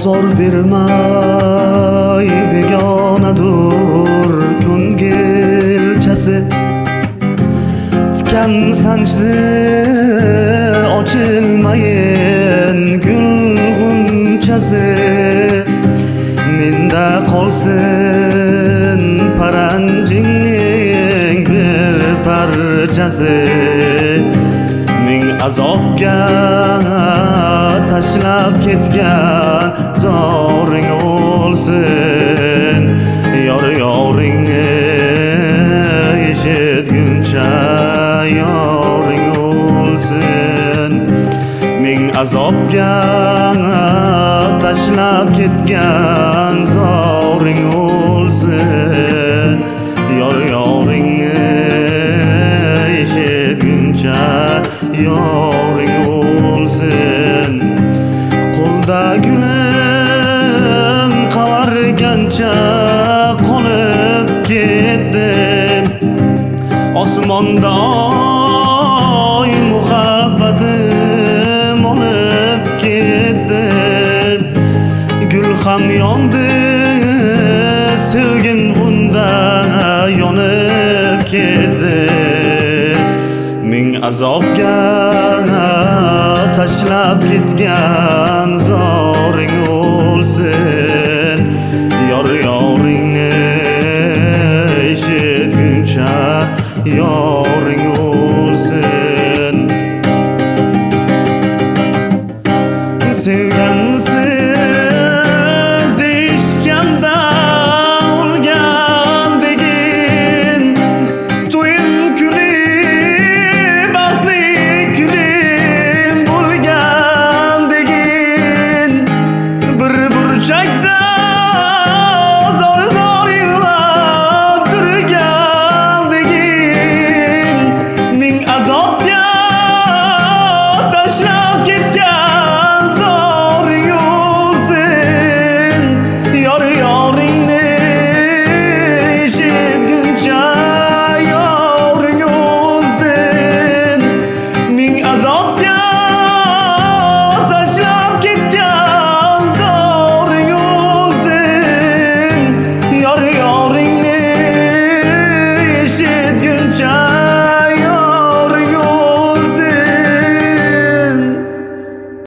ozor bermay begonadur ko'ngilchasi. Tikan sanchdi ochilmayin gul g'unchasi. Menda qolsin paranjingning bir parchasi. Ming azobga tashlab ketgan zoring o'lsin. Yoringni eshitguncha yoring o'lsin. Ming azobga tashlab ketgan zoring o'lsin. Yoringni eshitguncha yoring o'lsin. Qo'lda gulim qavargancha qolib ketdim. Osmonda oy muhabbatim olib ketdi. Gul ham yondi, sevgim unda yonib ketdi. Ming azobga tashlab ketgan zoring o'lsin.